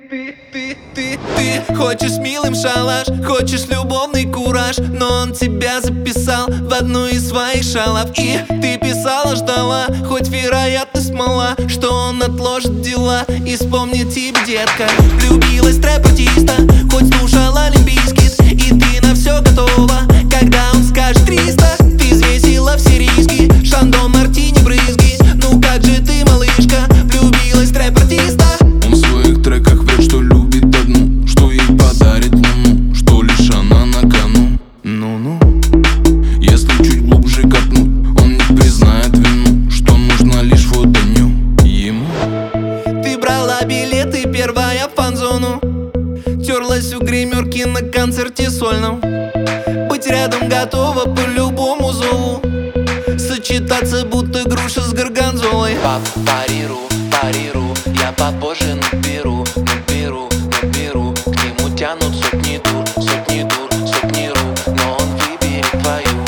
Ты хочешь милым шалаш, хочешь любовный кураж, но он тебя записал в одну из своих шалав. И ты писала, ждала, хоть вероятность мала, что он отложит дела и вспомнит тебя, детка. Влюбилась в трэп-артиста, хоть слушала олимпийский, и ты на все готова, когда он скажет 300. Ты взвесила все риски, шандон, мартини, брызги. Ну как же ты, малышка, влюбилась в трэп-артиста? Он в своих треках врет, что любит одну, что ей подарит луну, что лишь она на кону. Ну-ну, если чуть глубже копнуть, он не признает вину, что нужно лишь фотоню ему. Ты брала билеты, первая в фан-зону, терлась у гримерки на концерте сольном. Быть рядом готова по любому зову, сочетаться будто груша с горгонзолой. Париру, париру, я попозже наберу, наберу, наберу. К нему тянут сотни дур, сотни дур, сотни рук, но он выберет твою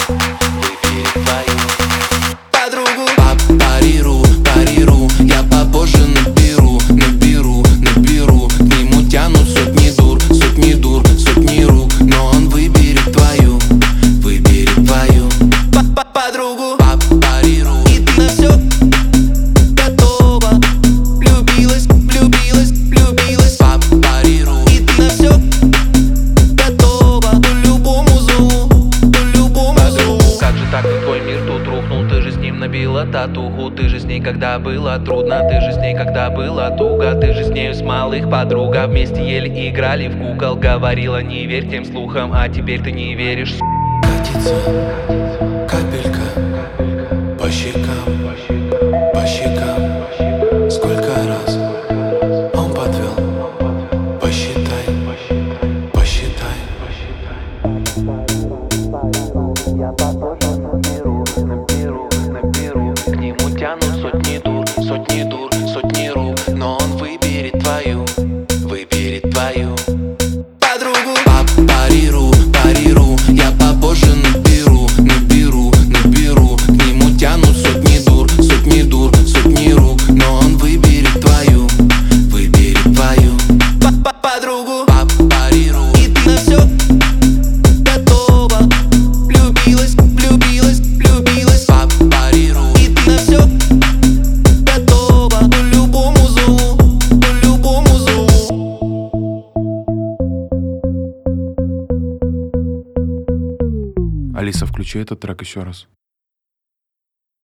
Подругу. Париру, париру, я попозже наберу, наберу, наберу. К нему тянут сотни дур, сотни дур, сотни рук, но он выберет твою Подругу. Париру. И ты на все готова, влюбилась, влюбилась, влюбилась. Париру. И ты на все готова, по любому зову, по любому зову. Как же так твой мир тут рухнул? Ты же с ним набила татуху. Ты же с ней, когда было трудно. Ты же с ней, когда было туго. Ты же с нею с малых подруга. Вместе еле играли в кукол. Говорила, не верь тем слухам, а теперь ты не веришь. Катится капелька по щекам, по щекам. Сколько раз он подвел? Посчитай, посчитай. Я попозже наберу, наберу, наберу. К нему тянут сотни дур, сотни дур, сотни рук, но он выберет твою Подругу. Париру, париру, я попозже наберу, наберу, наберу. К нему тянут сотни дур, сотни дур, сотни рук, но он выберет твою Подругу. Париру. И ты на все готова, влюбилась, влюбилась, влюбилась. Париру. И ты на все готова, по любому зову, по любому зову. Алиса, включи этот трек еще раз.